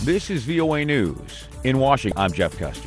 This is VOA News. In Washington, I'm Jeff Custer.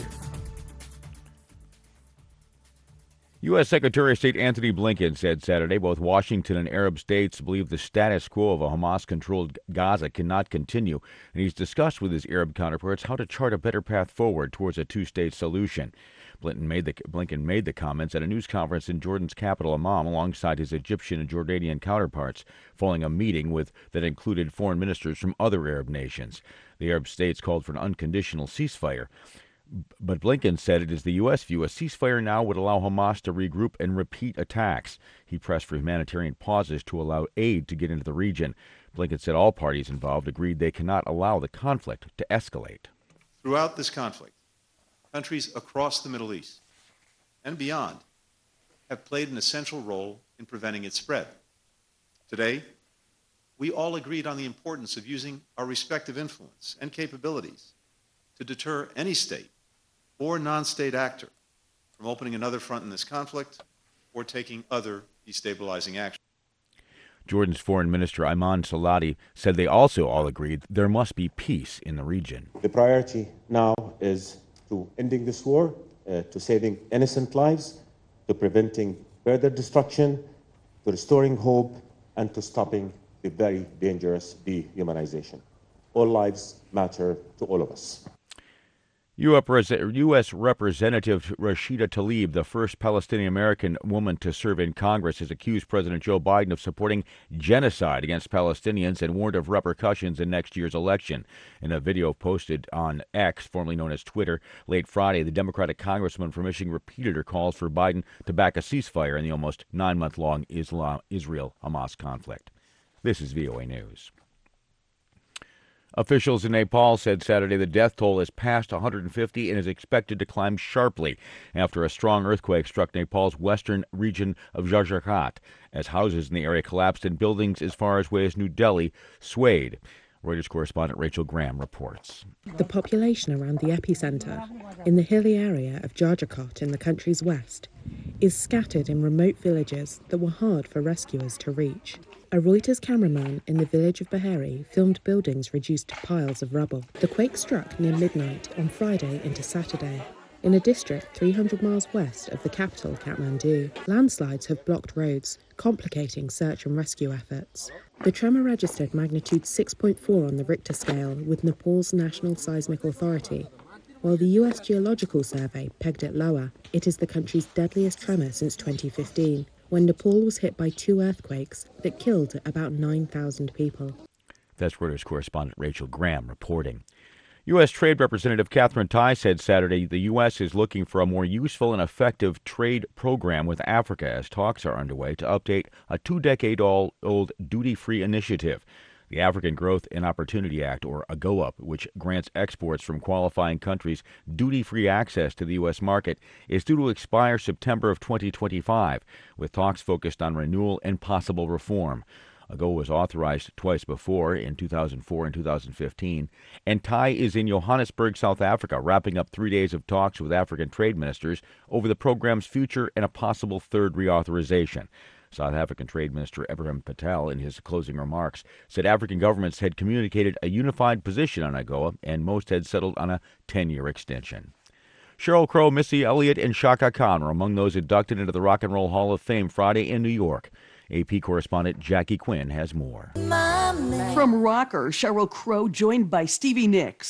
U.S. Secretary of State Antony Blinken said Saturday both Washington and Arab states believe the status quo of a Hamas-controlled Gaza cannot continue, and he's discussed with his Arab counterparts how to chart a better path forward towards a two-state solution. Blinken made the comments at a news conference in Jordan's capital, Amman, alongside his Egyptian and Jordanian counterparts, following a meeting that included foreign ministers from other Arab nations. The Arab states called for an unconditional ceasefire. But Blinken said it is the U.S. view a ceasefire now would allow Hamas to regroup and repeat attacks. He pressed for humanitarian pauses to allow aid to get into the region. Blinken said all parties involved agreed they cannot allow the conflict to escalate. Throughout this conflict, countries across the Middle East and beyond have played an essential role in preventing its spread. Today, we all agreed on the importance of using our respective influence and capabilities to deter any state or non-state actor from opening another front in this conflict or taking other destabilizing action. Jordan's Foreign Minister Ayman Saladi said they also all agreed there must be peace in the region. The priority now is to ending this war, to saving innocent lives, to preventing further destruction, to restoring hope, and to stopping the very dangerous dehumanization. All lives matter to all of us. U.S. Representative Rashida Tlaib, the first Palestinian-American woman to serve in Congress, has accused President Joe Biden of supporting genocide against Palestinians and warned of repercussions in next year's election. In a video posted on X, formerly known as Twitter, late Friday, the Democratic congresswoman from Michigan repeated her calls for Biden to back a ceasefire in the almost 9-month-long Israel-Hamas conflict. This is VOA News. Officials in Nepal said Saturday the death toll has passed 150 and is expected to climb sharply after a strong earthquake struck Nepal's western region of Jharkhand, as houses in the area collapsed and buildings as far away as New Delhi swayed. Reuters correspondent Rachel Graham reports. The population around the epicenter, in the hilly area of Jharkhand in the country's west, is scattered in remote villages that were hard for rescuers to reach. A Reuters cameraman in the village of Bahari filmed buildings reduced to piles of rubble. The quake struck near midnight on Friday into Saturday. In a district 300 miles west of the capital, Kathmandu, landslides have blocked roads, complicating search and rescue efforts. The tremor registered magnitude 6.4 on the Richter scale with Nepal's National Seismic Authority. While the U.S. Geological Survey pegged it lower, it is the country's deadliest tremor since 2015. When Nepal was hit by 2 earthquakes that killed about 9,000 people. That's Reuters correspondent Rachel Graham reporting. U.S. Trade Representative Katherine Tai said Saturday the U.S. is looking for a more useful and effective trade program with Africa as talks are underway to update a 2-decade-old duty-free initiative. The African Growth and Opportunity Act, or AGOA, which grants exports from qualifying countries duty-free access to the U.S. market, is due to expire September of 2025, with talks focused on renewal and possible reform. AGOA was authorized twice before, in 2004 and 2015, and Tai is in Johannesburg, South Africa, wrapping up 3 days of talks with African trade ministers over the program's future and a possible third reauthorization. South African Trade Minister Ebrahim Patel, in his closing remarks, said African governments had communicated a unified position on AGOA, and most had settled on a 10-year extension. Sheryl Crow, Missy Elliott, and Chaka Khan were among those inducted into the Rock and Roll Hall of Fame Friday in New York. AP correspondent Jackie Quinn has more. From rocker Sheryl Crow, joined by Stevie Nicks,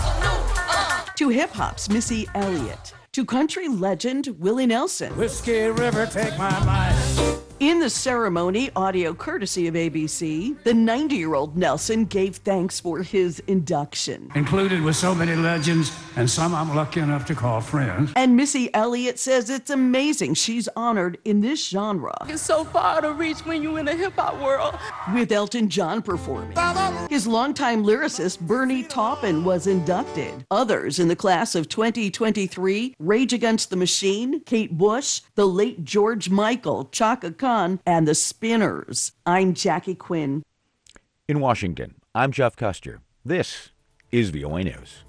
to hip-hop's Missy Elliott, to country legend Willie Nelson. Whiskey River, take my mind. In the ceremony, audio courtesy of ABC, the 90-year-old Nelson gave thanks for his induction. Included with so many legends, and some I'm lucky enough to call friends. And Missy Elliott says it's amazing she's honored in this genre. It's so far to reach when you're in the hip-hop world. With Elton John performing. His longtime lyricist Bernie Taupin was inducted. Others in the class of 2023, Rage Against the Machine, Kate Bush, the late George Michael, Chaka Khan, and the Spinners. I'm Jackie Quinn. In Washington, I'm Jeff Custer. This is VOA News.